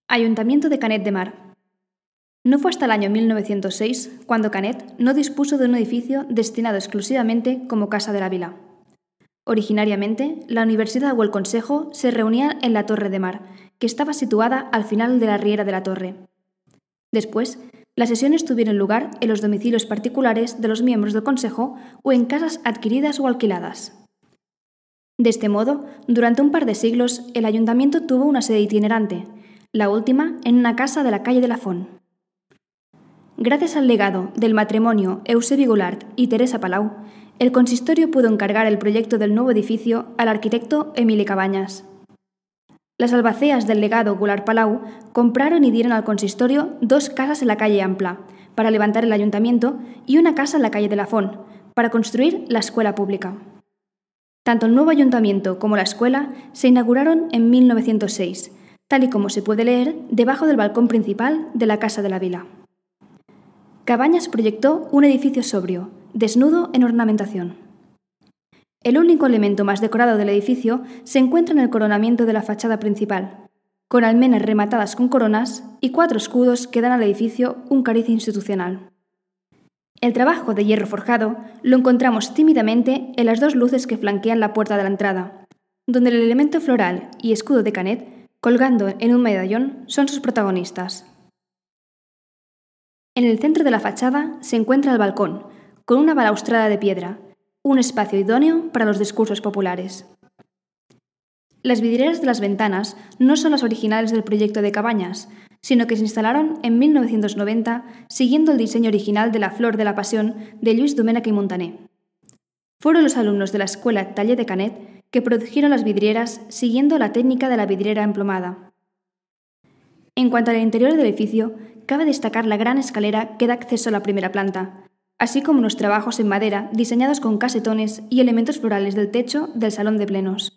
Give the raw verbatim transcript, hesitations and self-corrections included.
Ayuntamiento de Canet de Mar. No fue hasta el año mil novecientos seis cuando Canet no dispuso de un edificio destinado exclusivamente como Casa de la Vila. Originariamente, la Universidad o el Consejo se reunían en la Torre de Mar, que estaba situada al final de la riera de la Torre. Después, las sesiones tuvieron lugar en los domicilios particulares de los miembros del Consejo o en casas adquiridas o alquiladas. De este modo, durante un par de siglos, el Ayuntamiento tuvo una sede itinerante, la última en una casa de la calle de la Font. Gracias al legado del matrimonio Eusebi Goulart y Teresa Palau, el consistorio pudo encargar el proyecto del nuevo edificio al arquitecto Emili Cabañas. Las albaceas del legado Goulart-Palau compraron y dieron al consistorio dos casas en la calle Ampla, para levantar el ayuntamiento, y una casa en la calle de la Font, para construir la escuela pública. Tanto el nuevo ayuntamiento como la escuela se inauguraron en mil novecientos seis, tal y como se puede leer debajo del balcón principal de la Casa de la Vila. Cabañas proyectó un edificio sobrio, desnudo en ornamentación. El único elemento más decorado del edificio se encuentra en el coronamiento de la fachada principal, con almenas rematadas con coronas y cuatro escudos que dan al edificio un cariz institucional. El trabajo de hierro forjado lo encontramos tímidamente en las dos luces que flanquean la puerta de la entrada, donde el elemento floral y escudo de Canet, colgando en un medallón, son sus protagonistas. En el centro de la fachada se encuentra el balcón, con una balaustrada de piedra, un espacio idóneo para los discursos populares. Las vidrieras de las ventanas no son las originales del proyecto de Cabañas, sino que se instalaron en mil novecientos noventa siguiendo el diseño original de la Flor de la Pasión de Lluís Domènech i Montaner. Fueron los alumnos de la Escuela Taller de Canet que produjeron las vidrieras siguiendo la técnica de la vidriera emplomada. En cuanto al interior del edificio, cabe destacar la gran escalera que da acceso a la primera planta, así como los trabajos en madera diseñados con casetones y elementos florales del techo del salón de plenos.